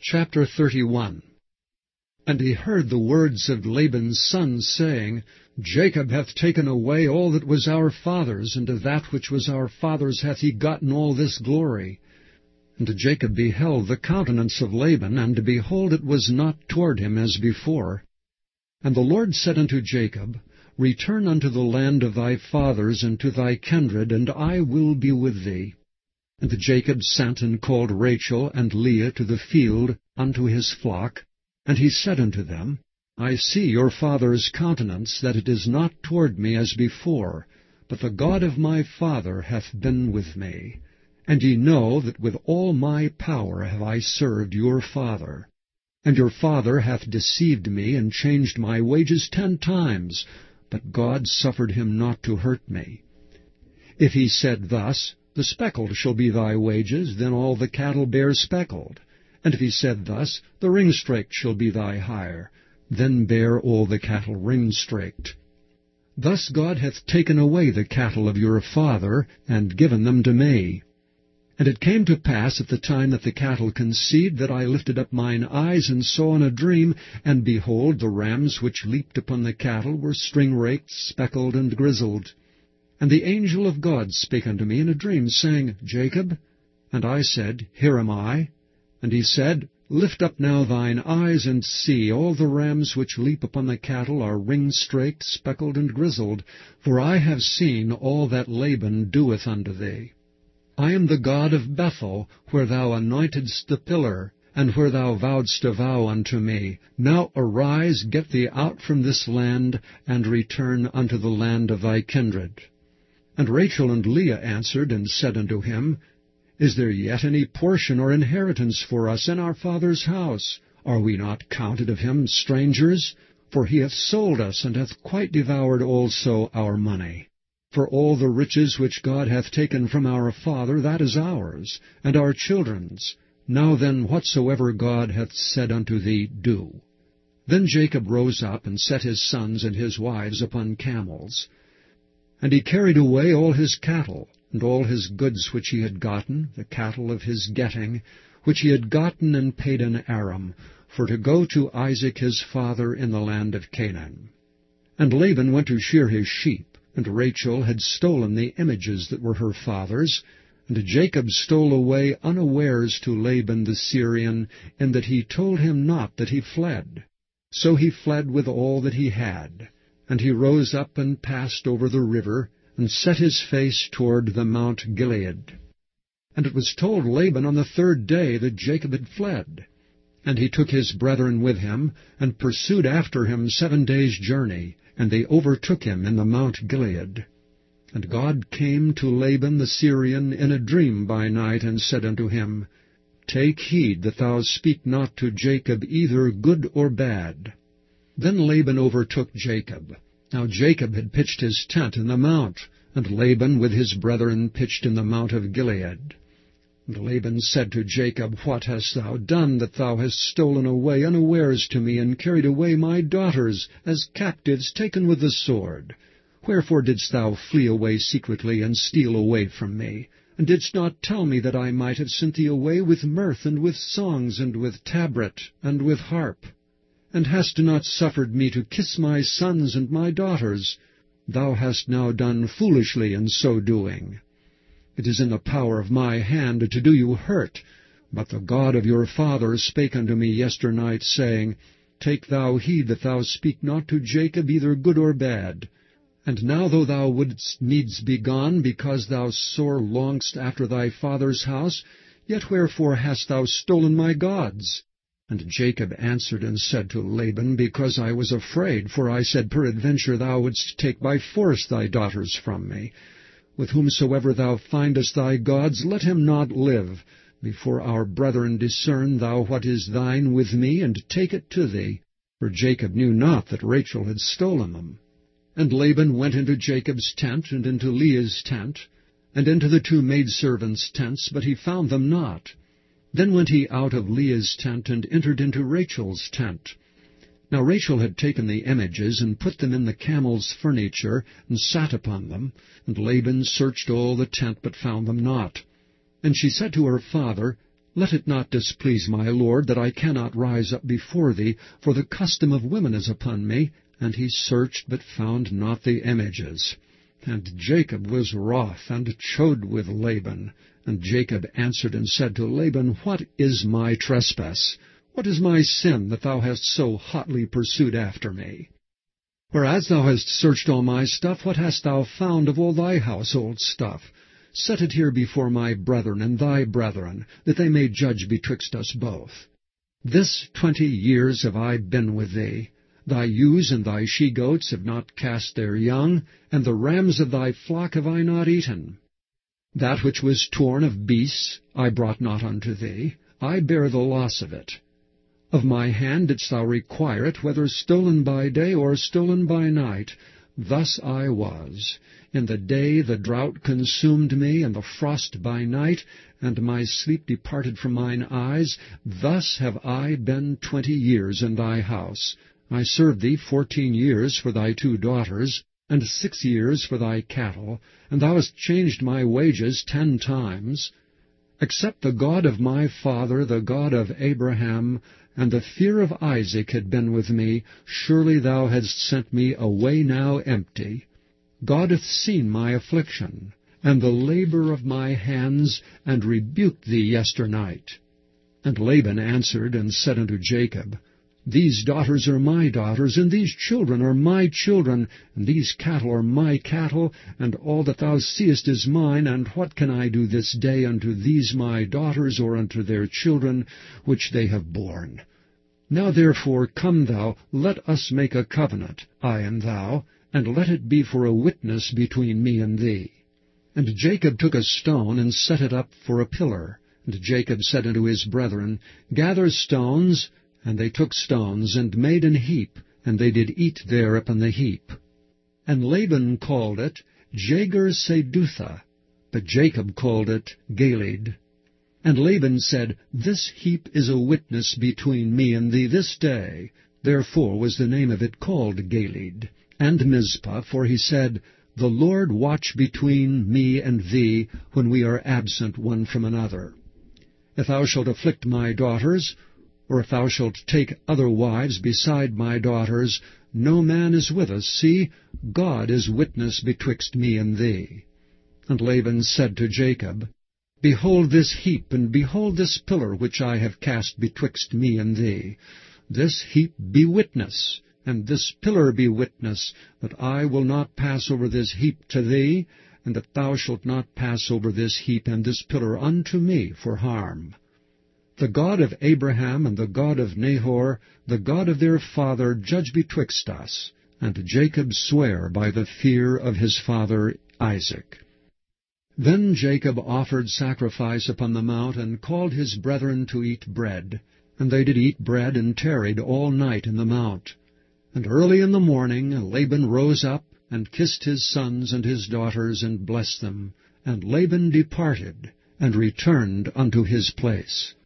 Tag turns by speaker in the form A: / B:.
A: Chapter 31. And he heard the words of Laban's sons, saying, Jacob hath taken away all that was our father's, and of that which was our father's hath he gotten all this glory. And Jacob beheld the countenance of Laban, and behold, it was not toward him as before. And the Lord said unto Jacob, Return unto the land of thy fathers, and to thy kindred, and I will be with thee. And Jacob sent and called Rachel and Leah to the field unto his flock. And he said unto them, I see your father's countenance, that it is not toward me as before, but the God of my father hath been with me. And ye know that with all my power have I served your father. And your father hath deceived me, and changed my wages 10 times, but God suffered him not to hurt me. If he said thus, The speckled shall be thy wages, then all the cattle bear speckled. And if he said thus, The ring-straked shall be thy hire, then bear all the cattle ring-straked. Thus God hath taken away the cattle of your father, and given them to me. And it came to pass at the time that the cattle conceived, that I lifted up mine eyes, and saw in a dream, and behold, the rams which leaped upon the cattle were string-raked, speckled, and grizzled. And the angel of God spake unto me in a dream, saying, Jacob? And I said, Here am I. And he said, Lift up now thine eyes, and see, all the rams which leap upon the cattle are ring-straked, speckled, and grizzled, for I have seen all that Laban doeth unto thee. I am the God of Bethel, where thou anointedst the pillar, and where thou vowedst a vow unto me. Now arise, get thee out from this land, and return unto the land of thy kindred. And Rachel and Leah answered and said unto him, Is there yet any portion or inheritance for us in our father's house? Are we not counted of him strangers? For he hath sold us, and hath quite devoured also our money. For all the riches which God hath taken from our father, that is ours, and our children's. Now then, whatsoever God hath said unto thee, do. Then Jacob rose up, and set his sons and his wives upon camels. And he carried away all his cattle, and all his goods which he had gotten, the cattle of his getting, which he had gotten in Padan Aram, for to go to Isaac his father in the land of Canaan. And Laban went to shear his sheep, and Rachel had stolen the images that were her father's, and Jacob stole away unawares to Laban the Syrian, in that he told him not that he fled. So he fled with all that he had. And he rose up and passed over the river, and set his face toward the Mount Gilead. And it was told Laban on the 3rd day that Jacob had fled. And he took his brethren with him, and pursued after him 7 days' journey, and they overtook him in the Mount Gilead. And God came to Laban the Syrian in a dream by night, and said unto him, Take heed that thou speak not to Jacob either good or bad. Then Laban overtook Jacob. Now Jacob had pitched his tent in the mount, and Laban with his brethren pitched in the Mount of Gilead. And Laban said to Jacob, What hast thou done, that thou hast stolen away unawares to me, and carried away my daughters, as captives taken with the sword? Wherefore didst thou flee away secretly, and steal away from me? And didst not tell me that I might have sent thee away with mirth, and with songs, and with tabret, and with harp? And hast not suffered me to kiss my sons and my daughters? Thou hast now done foolishly in so doing. It is in the power of my hand to do you hurt. But the God of your father spake unto me yesternight, saying, Take thou heed that thou speak not to Jacob either good or bad. And now though thou wouldst needs be gone, because thou sore longest after thy father's house, yet wherefore hast thou stolen my gods? And Jacob answered and said to Laban, Because I was afraid, for I said, Peradventure thou wouldst take by force thy daughters from me. With whomsoever thou findest thy gods, let him not live. Before our brethren discern thou what is thine with me, and take it to thee. For Jacob knew not that Rachel had stolen them. And Laban went into Jacob's tent, and into Leah's tent, and into the 2 maidservants' tents, but he found them not. Then went he out of Leah's tent, and entered into Rachel's tent. Now Rachel had taken the images, and put them in the camel's furniture, and sat upon them. And Laban searched all the tent, but found them not. And she said to her father, Let it not displease my lord that I cannot rise up before thee, for the custom of women is upon me. And he searched, but found not the images. And Jacob was wroth, and chode with Laban. And Jacob answered and said to Laban, What is my trespass? What is my sin, that thou hast so hotly pursued after me? Whereas thou hast searched all my stuff, what hast thou found of all thy household stuff? Set it here before my brethren and thy brethren, that they may judge betwixt us both. This 20 years have I been with thee. Thy ewes and thy she-goats have not cast their young, and the rams of thy flock have I not eaten. That which was torn of beasts I brought not unto thee. I bear the loss of it. Of my hand didst thou require it, whether stolen by day or stolen by night. Thus I was. In the day the drought consumed me, and the frost by night, and my sleep departed from mine eyes. Thus have I been 20 years in thy house. I served thee 14 years for thy 2 daughters, and 6 years for thy cattle, and thou hast changed my wages 10 times. Except the God of my father, the God of Abraham, and the fear of Isaac had been with me, surely thou hadst sent me away now empty. God hath seen my affliction, and the labor of my hands, and rebuked thee yesternight. And Laban answered and said unto Jacob, These daughters are my daughters, and these children are my children, and these cattle are my cattle, and all that thou seest is mine, and what can I do this day unto these my daughters, or unto their children, which they have borne? Now therefore come thou, let us make a covenant, I and thou, and let it be for a witness between me and thee. And Jacob took a stone, and set it up for a pillar. And Jacob said unto his brethren, Gather stones. And they took stones, and made an heap, and they did eat there upon the heap. And Laban called it Jagar-Sedutha, but Jacob called it Galeed. And Laban said, This heap is a witness between me and thee this day. Therefore was the name of it called Galeed. And Mizpah, for he said, The Lord watch between me and thee, when we are absent one from another. If thou shalt afflict my daughters, or if thou shalt take other wives beside my daughters, no man is with us. See, God is witness betwixt me and thee. And Laban said to Jacob, Behold this heap, and behold this pillar which I have cast betwixt me and thee. This heap be witness, and this pillar be witness, that I will not pass over this heap to thee, and that thou shalt not pass over this heap and this pillar unto me for harm. The God of Abraham and the God of Nahor, the God of their father, judge betwixt us. And Jacob sware by the fear of his father Isaac. Then Jacob offered sacrifice upon the mount, and called his brethren to eat bread. And they did eat bread, and tarried all night in the mount. And early in the morning Laban rose up, and kissed his sons and his daughters, and blessed them. And Laban departed, and returned unto his place.